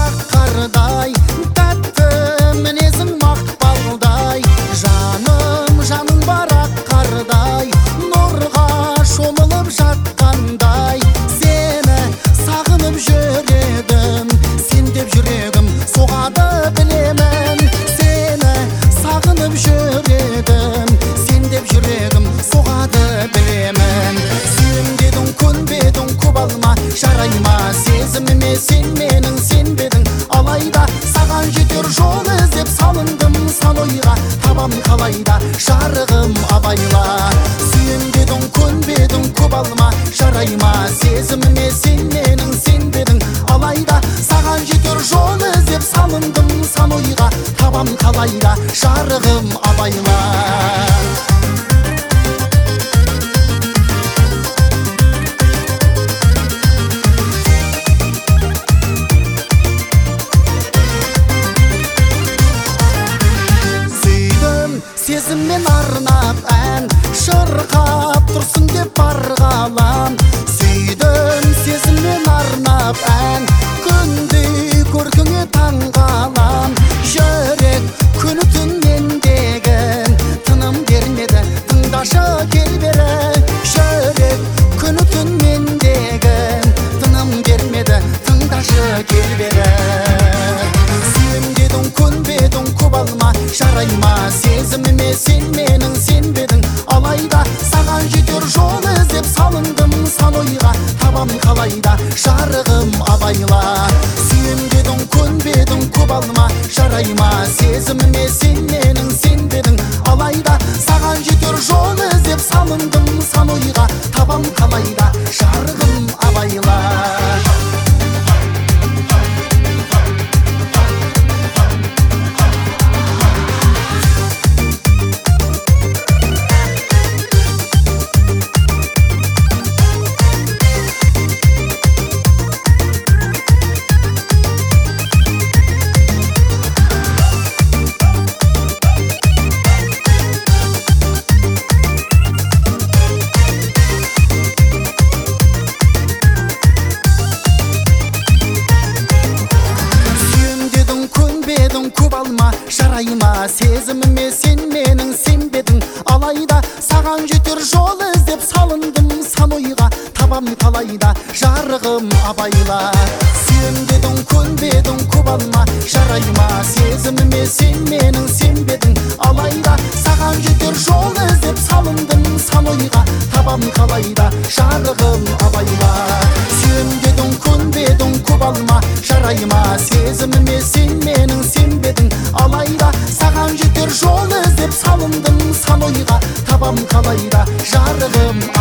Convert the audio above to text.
барақ қардай, тәтті мінезің мақпалдай. Жаның барақ қардай, нұрға шомылып жатқандай. Сені сағынып жүредім, сен деп жүрегім соғады білемін. Сені сағынып жүредім, сен деп жүрегім соғады білемін. Сүйем дедің, көнбедің, көп алма, жарайма сезіміме. Сен менің сенбедің, алайда саған жетер жол іздеп салындым сан ойға. Табам қалайда жарығым абайла. Сүйем дедің, көнбедің, көп алма, жарайма сезіміме. Сен менің сенбедің, алайда саған жетер жол іздеп салындым сан ойға. Табам қалайда жарығым абайла. Сезіммен арнап ән шырқап тұрсын деп бар ғалам. Сүйдім сезіммен арнап ән, күндей көркіңе таңғалам. Жүрек күні түн мендегін, тыным бермеді тыңдашы кел бері. Жүрек күні түн мендегін, тыным бермеді тыңдашы кел бері. Сүйем дедің, көнбедің, көп алма, жарайма сезіміме. Сен менің сенбедің, алайда саған жетер жол іздеп салындым сан ойға. Табам қалайда жарығым абайла. Сүйем дедің, көнбедің, көп алма, жарайма сезіміме. Сен менің сенбедің, алайда саған жетер жол іздеп салындым сан ойға. Табам қалайда жарығым абайла. Көп алма, жарайма сезіміме. Сен менің сенбедің, алайда саған жетер жол іздеп салындым сан ойға. Табам қалайда жарығым абайла. Сүйем дедің, көнбедің, көп алма, жарайма сезіміме. Сен менің сенбедің, алайда саған жетер жол іздеп салындым сан ойға. Табам қалайда жарығым абайла. Сүйем дедің, көнбедің, көп алма, жарайма сезіміме. Сен менің сенбедің, алайда саған жетер жол іздеп салындым сан ойға. Табам қалайда жарығым